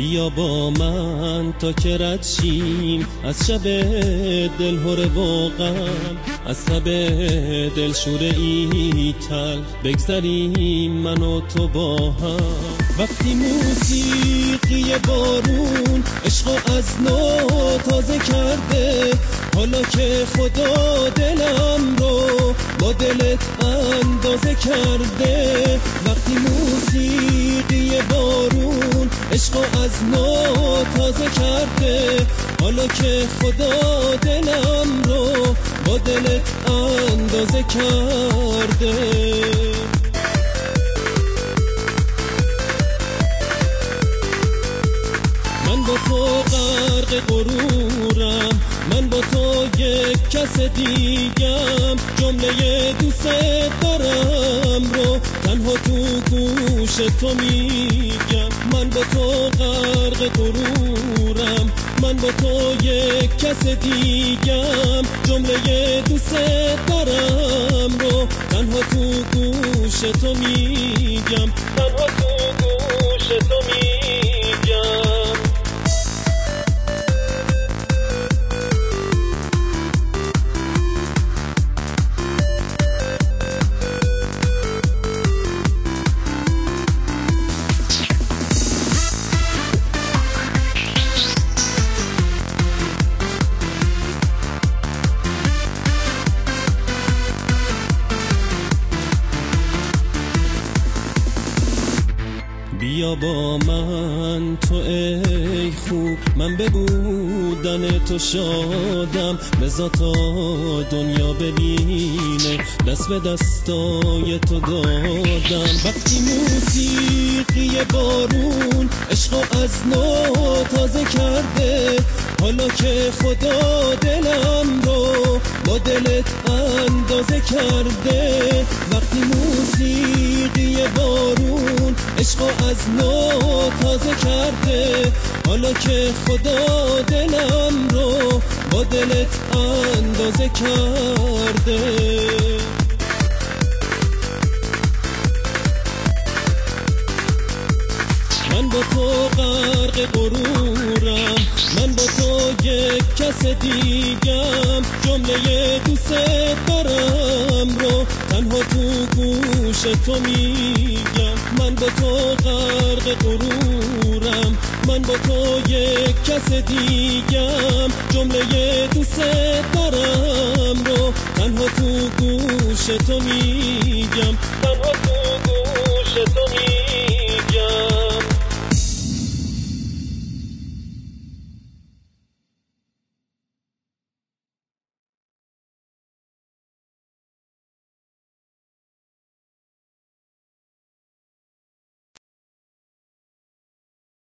بیا با من تا که رد شیم از شب دلهره و غم، از تب دلشوره ای تلخ بگذریم من و تو با هم. وقتی موسیقی بارون عشقو از نو تازه کرده، حالا که خدا دلم رو با دلت اندازه کرده. وقتی موسیقی بارون عشقو از نو تازه کرده، حالا که خدا دلم رو با دلت اندازه کرده. من با تو غرق غرورم، من با تو یک کس دیگم، جمله دوست دارم رو تنها تو گوش تو میگم. من با تو غرق غرورم، من با تو یک کس دیگم، جمله دوست دارم رو تنها تو گوش تو میگم، تنها تو گوش تو میگم. بیا با من تو ای خوب، من به بودن تو شادم، بذار تا دنیا ببینه دست به دستای تو دادم. وقتی موسیقی بارون عشقو از نو تازه کرده، حالا که خدا دلم رو با دلت اندازه کرده. وقتی موسیقی بارون عشقو از نو تازه کرده، حالا که خدا دلم رو با دلت اندازه کرده. من با تو غرق غرورم، من با تو یک کس دیگم، جمله دوست دارم رو تنها تو گوش تو میگم. من با تو غرق غرورم، من با تو یک کس دیگم، جمله دوست دارم رو تنها تو گوش تو میگم، تنها تو